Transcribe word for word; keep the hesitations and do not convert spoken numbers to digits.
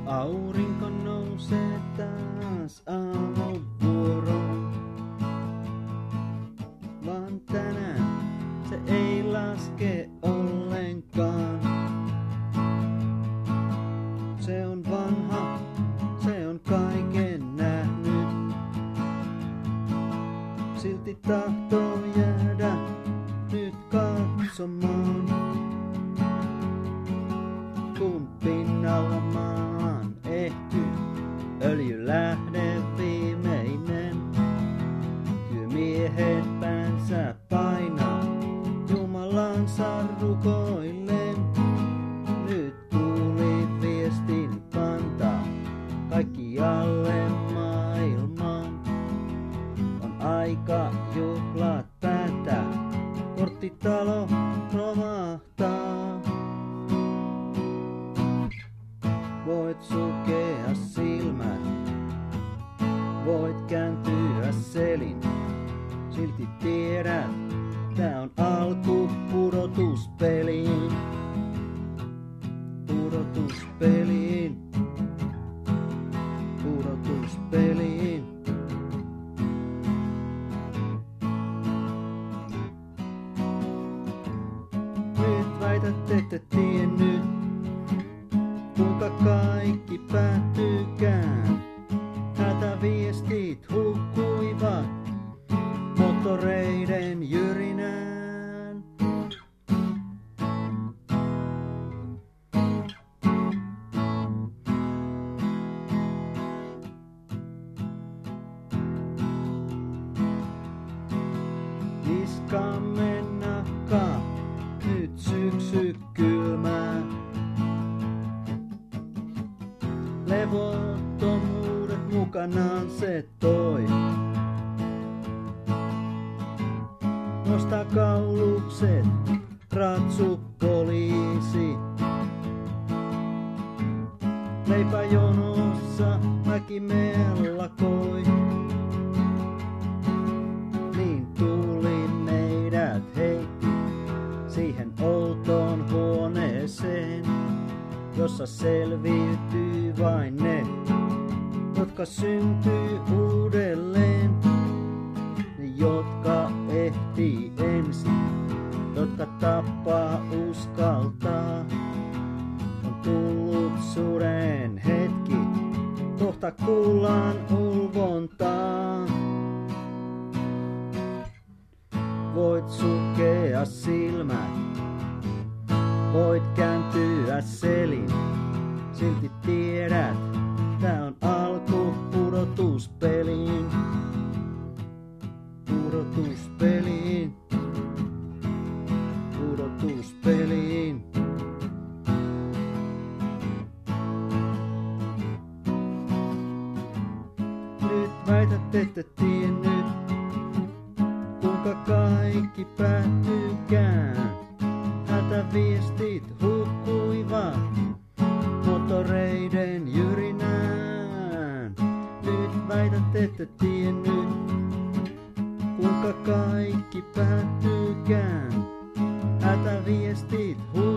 Aurinko nousee taas aamuvuoroon, vaan tänään se ei laske ollenkaan. Se on vanha, se on kaiken nähnyt, silti tahtoo jäädä nyt katsomaan, kun pinnalla maan ehtyy öljylähde viimeinen. Työmiehet päänsä painaa Jumalansa rukoillen. Nyt tuli viestin kantaa kaikkialle maailmaan. On aika juhlat päättää, korttitalo romahtaa. Voit sukea silmät, voit kääntyä selin, silti tiedät, tää on alku pudotuspeliin. Pudotuspeliin. Pudotuspeliin. Nyt väität, ette tiennyt, kuinka kaikki päättyykään. Hätäviestit hukkuivat moottoreiden jyrinään. Niskamme nakkaa nyt syksy kylmää. Levottomuudet mukanaan se toi. Nosta kaulukset, ratsu poliisi. Leipäjonossa väki mellakoi. Niin tuli meidät heitti siihen outoon huoneeseen, jossa selviytyy vain ne, jotka syntyy uudelleen. Ne, jotka ehtii ensin, jotka tappaa uskaltaa. On tullut suden hetki, kohta kuullaan ulvontaa. Voit sukea silmät, voit kääntyä selin, silti tiedät, tää on alku pudotuspeliin. Pudotuspeliin. Pudotuspeliin. Nyt väität, ette tiennyt, kuinka kaikki päättyykään. Hätäviestit hukkuivat moottoreiden jyrinään. Nyt väität, ette tiennyt, kuinka kaikki päättyykään. Hätäviestit hukkuivat